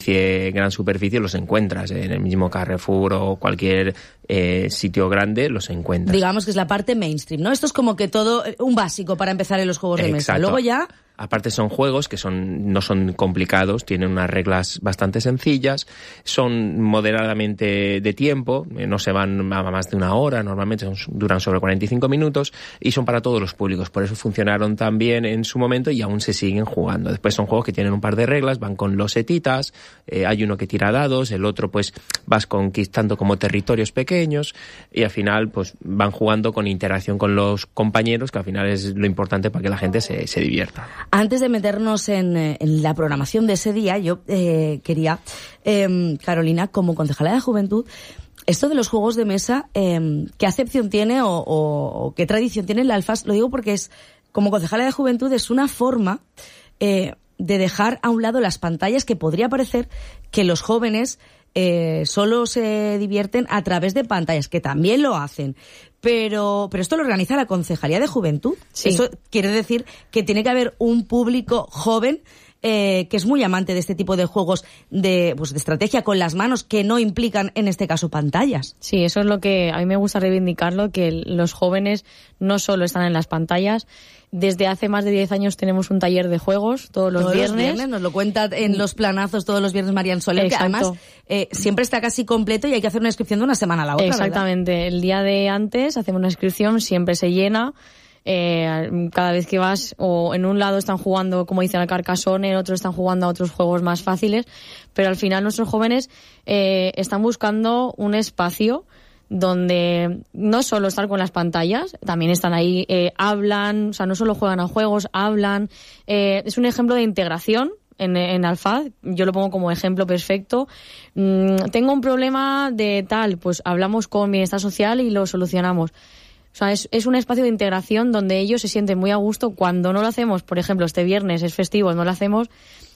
superficie, gran superficie, los encuentras. En el mismo Carrefour o cualquier sitio grande los encuentras. Digamos que es la parte mainstream, ¿no? Esto es como que todo, un básico para empezar en los juegos de mesa. Luego ya... Aparte son juegos que no son complicados, tienen unas reglas bastante sencillas, son moderadamente de tiempo, no se van a más de una hora, normalmente duran sobre 45 minutos y son para todos los públicos. Por eso funcionaron tan bien en su momento y aún se siguen jugando. Después son juegos que tienen un par de reglas, van con losetitas, hay uno que tira dados, el otro pues vas conquistando como territorios pequeños y al final pues van jugando con interacción con los compañeros, que al final es lo importante para que la gente se divierta. Antes de meternos en la programación de ese día, yo quería, Carolina, como concejala de Juventud, esto de los juegos de mesa, ¿qué acepción tiene o qué tradición tiene la Alfas? Lo digo porque como concejala de Juventud es una forma de dejar a un lado las pantallas, que podría parecer que los jóvenes solo se divierten a través de pantallas, que también lo hacen. Pero esto lo organiza la Concejalía de Juventud. Sí. Eso quiere decir que tiene que haber un público joven que es muy amante de este tipo de juegos de estrategia con las manos, que no implican, en este caso, pantallas. Sí, eso es lo que a mí me gusta reivindicarlo, que los jóvenes no solo están en las pantallas. Desde hace más de 10 años tenemos un taller de juegos todos los viernes. Nos lo cuenta en los planazos todos los viernes Marian Soler, que además siempre está casi completo y hay que hacer una inscripción de una semana a la otra. Exactamente. ¿Verdad? El día de antes hacemos una inscripción, siempre se llena. Cada vez que vas, o en un lado están jugando, como dicen, al Carcassonne, en otro están jugando a otros juegos más fáciles, pero al final nuestros jóvenes están buscando un espacio donde no solo estar con las pantallas, también están ahí, hablan, o sea, no solo juegan a juegos, hablan. Es un ejemplo de integración en Alfaz. Yo lo pongo como ejemplo perfecto. Tengo un problema de tal, pues hablamos con Bienestar Social y lo solucionamos. O sea, es un espacio de integración donde ellos se sienten muy a gusto. Cuando no lo hacemos, por ejemplo, este viernes es festivo, no lo hacemos,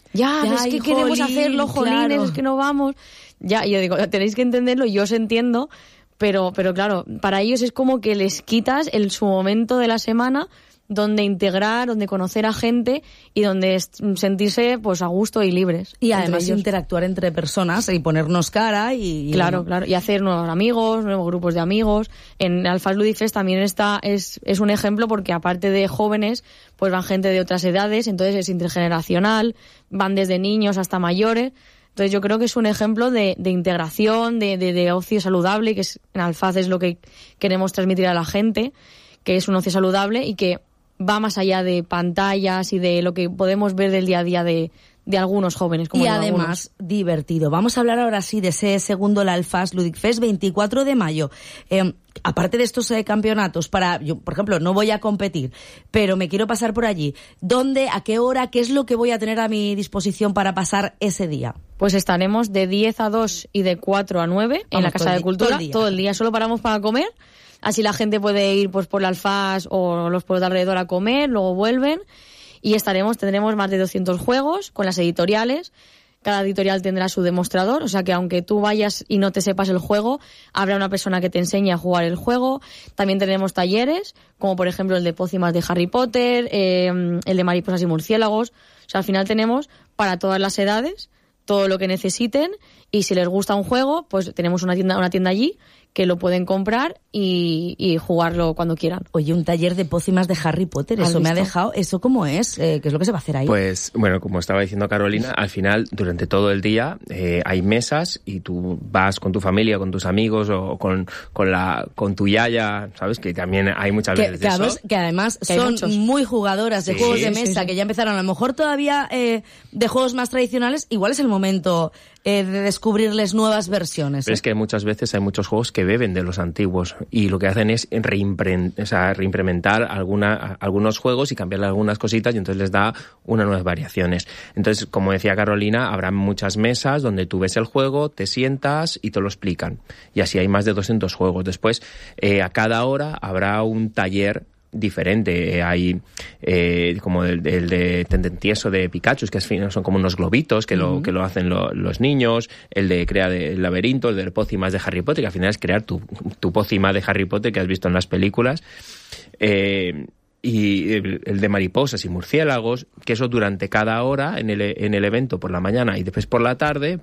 es que queremos hacerlo, jolines, claro. Es que no vamos. Ya, yo digo, tenéis que entenderlo, yo os entiendo, pero claro, para ellos es como que les quitas su momento de la semana donde integrar, donde conocer a gente y donde sentirse pues a gusto y libres. Y además interactuar entre personas y ponernos cara y... Claro, y hacer nuevos amigos, nuevos grupos de amigos. En Alfaz Ludifest también es un ejemplo porque aparte de jóvenes, pues van gente de otras edades, entonces es intergeneracional, van desde niños hasta mayores. Entonces yo creo que es un ejemplo de integración, de ocio saludable, que en Alfaz es lo que queremos transmitir a la gente, que es un ocio saludable y que va más allá de pantallas y de lo que podemos ver del día a día de algunos jóvenes. Como y además divertido. Vamos a hablar ahora sí de ese segundo Alfaz Ludic Fest, 24 de mayo. Aparte de estos campeonatos, yo, por ejemplo, no voy a competir, pero me quiero pasar por allí. ¿Dónde, a qué hora, qué es lo que voy a tener a mi disposición para pasar ese día? Pues estaremos de 10 a 2 y de 4 a 9 en la Casa de Cultura. Todo el día. Solo paramos para comer. Así la gente puede ir pues por la Alfaz o los pueblos de alrededor a comer, luego vuelven y tendremos más de 200 juegos con las editoriales. Cada editorial tendrá su demostrador, o sea que aunque tú vayas y no te sepas el juego, habrá una persona que te enseñe a jugar el juego. También tenemos talleres, como por ejemplo el de pócimas de Harry Potter, el de mariposas y murciélagos. O sea, al final tenemos para todas las edades todo lo que necesiten y si les gusta un juego, pues tenemos una tienda allí que lo pueden comprar y jugarlo cuando quieran. Oye, un taller de pócimas de Harry Potter, eso me ha dejado... ¿Eso cómo es? ¿Qué es lo que se va a hacer ahí? Pues, bueno, como estaba diciendo Carolina, al final, durante todo el día, hay mesas y tú vas con tu familia, con tus amigos o con tu yaya, ¿sabes? Que también hay muchas veces de eso. Que además son muy jugadoras de juegos de mesa, que ya empezaron a lo mejor todavía de juegos más tradicionales. Igual es el momento de descubrirles nuevas versiones. Pero es que muchas veces hay muchos juegos que beben de los antiguos y lo que hacen es reimplementar algunos juegos y cambiarle algunas cositas y entonces les da unas nuevas variaciones. Entonces, como decía Carolina, habrá muchas mesas donde tú ves el juego, te sientas y te lo explican. Y así hay más de 200 juegos. Después, a cada hora habrá un taller diferente. Hay como el de Tendentieso de Pikachu, que son como unos globitos que lo hacen los niños, el de crear el laberinto, el de pócimas de Harry Potter, que al final es crear tu pócima de Harry Potter que has visto en las películas, y el de mariposas y murciélagos, que eso durante cada hora en el evento por la mañana y después por la tarde